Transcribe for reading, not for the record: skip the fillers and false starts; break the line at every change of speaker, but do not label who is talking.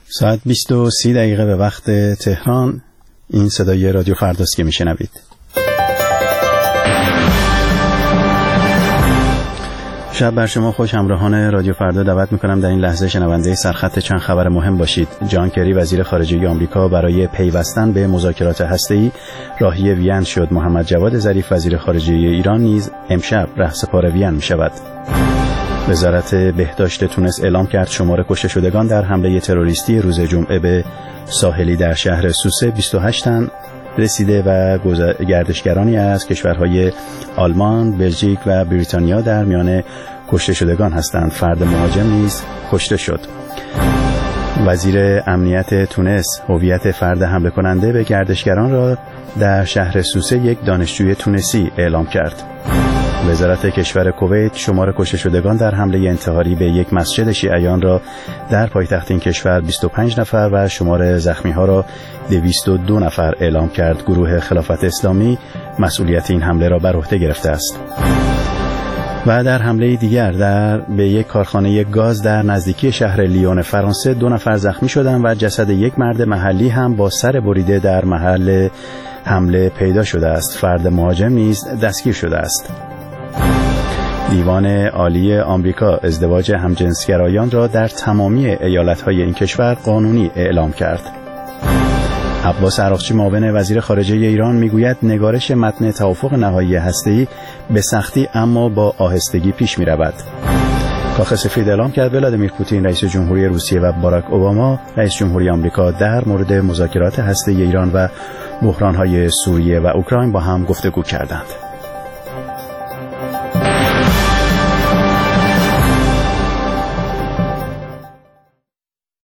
ساعت 20:30 به وقت تهران. این صدای رادیو فرداست که میشنوید. شب بر شما خوش. همراهان رادیو فردا دعوت میکنم در این لحظه شنونده سرخط چند خبر مهم باشید. جان کری وزیر خارجه آمریکا برای پیوستن به مذاکرات هسته‌ای راهی وین شد. محمد جواد ظریف وزیر خارجه ایران نیز امشب رهسپار وین میشود. وزارت بهداشت تونس اعلام کرد شمار کشته شدگان در حمله تروریستی روز جمعه به ساحلی در شهر سوسه 28 تن رسیده و گردشگرانی از کشورهای آلمان، بلژیک و بریتانیا در میان کشته شدگان هستند. فرد مهاجم نیز کشته شد. وزیر امنیت تونس هویت فرد حمله کننده به گردشگران را در شهر سوسه یک دانشجوی تونسی اعلام کرد. وزارت کشور کویت شمار کشته شدگان در حمله انتحاری به یک مسجد شیعیان را در پایتخت این کشور 25 نفر و شمار زخمی‌ها را 202 نفر اعلام کرد. گروه خلافت اسلامی مسئولیت این حمله را بر عهده گرفته است. و در حمله دیگر به یک کارخانه گاز در نزدیکی شهر لیون فرانسه 2 نفر زخمی شدند و جسد یک مرد محلی هم با سر بریده در محل حمله پیدا شده است. فرد مهاجم نیز دستگیر شده است. دیوان عالی آمریکا ازدواج همجنسگرایان را در تمامی ایالت‌های این کشور قانونی اعلام کرد. عباس عراقچی معاون وزیر خارجه ایران میگوید نگارش متن توافق نهایی هسته‌ای به سختی اما با آهستگی پیش می‌رود. کاخ سفید اعلام کرد ولادیمیر پوتین رئیس جمهوری روسیه و باراک اوباما رئیس جمهوری آمریکا در مورد مذاکرات هسته‌ای ایران و بحران‌های سوریه و اوکراین با هم گفتگو کردند.